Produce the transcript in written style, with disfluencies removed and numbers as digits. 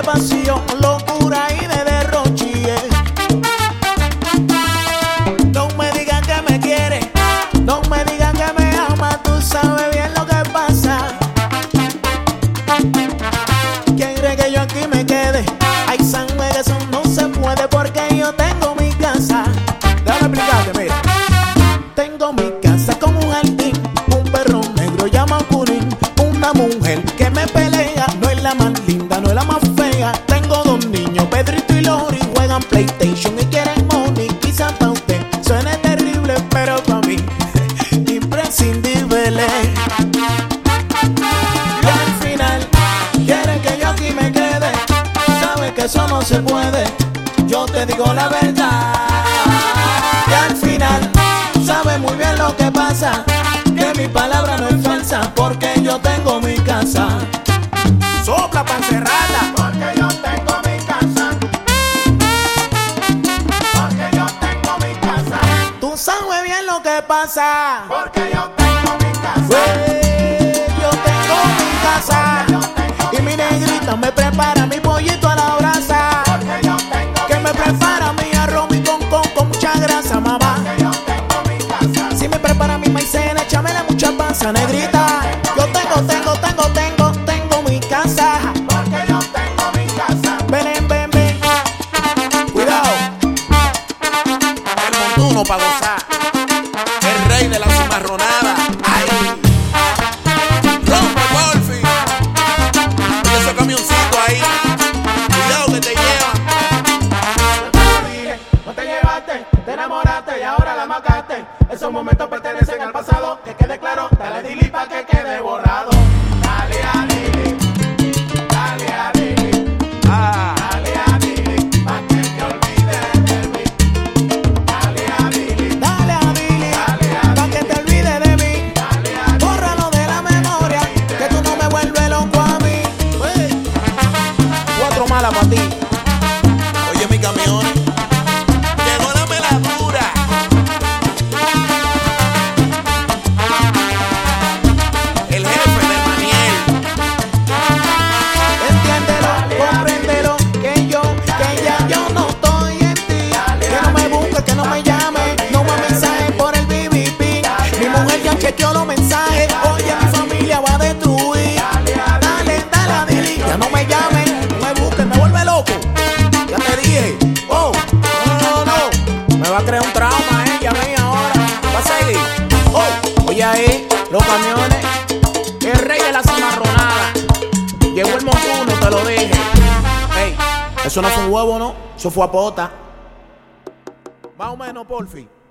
pasión, locura y de derroche. No me digan que me quiere, no me digan que me ama, tú sabes bien lo que pasa. ¿Quién cree que yo aquí me quede? Hay sangre que eso no se puede porque yo tengo mi casa. Déjame explicarte, mira. Tengo mi casa con un jardín, un perro negro llamado Curín, una mujer que me pelea, no es la más linda, no es la más fea. Tengo dos niños, Pedrito y Lori, juegan PlayStation y quieren money. Quizás para usted suene terrible, pero para mí imprescindible. Y al final quieren que yo aquí me quede, sabes que eso no se puede, yo te digo la verdad. Y al final sabe muy bien lo que pasa, que mi palabra no es falsa, porque yo tengo mi casa. Sopla pa' encerrarla, porque yo tengo mi casa. Porque yo tengo mi casa. Tú sabes bien lo que pasa, porque yo tengo mi casa. Yo tengo mi casa. Y mi negrita me prepara mi pollito a la brasa, porque yo tengo que me prepara mi arroz y con mucha grasa, mamá. Si me prepara mi maicena, échamele mucha panza, negrita. Yo tengo mi casa. Porque yo tengo mi casa. Ven, ven, ven. Cuidado. El montuno pa' gozar. El rey de la cimarronada. Ay. Rompe, Wolfie. Y ese camioncito ahí. Cuidado que te llevan. No te llevaste, te enamoraste y ahora la mataste. Esos momentos pertenecen al pasado, que quede claro. Dale Dili pa' que quede borrado. Dale a Dili, dale a Dili, dale a Dili, pa' que te olvides de mí. Dale a Dili, dale a Dili, pa' que te olvides de mí. Bórralo de la memoria, que tú no me vuelves loco a mí. Cuatro malas pa' ti. Oye, mi camión. Chequeo los mensajes, oye, mi familia va a destruir. Dale, dale a Dili, ya no me llames, no me busques, me vuelve loco. Ya te dije, oh, no, me va a crear un trauma, ya ven ahora, va a seguir. Oh, oye ahí, los camiones, el rey de la cimarronada. Llegó el montuno, te lo dije. Ey, eso no fue un huevo, no, eso fue a pota. Más o menos, porfi.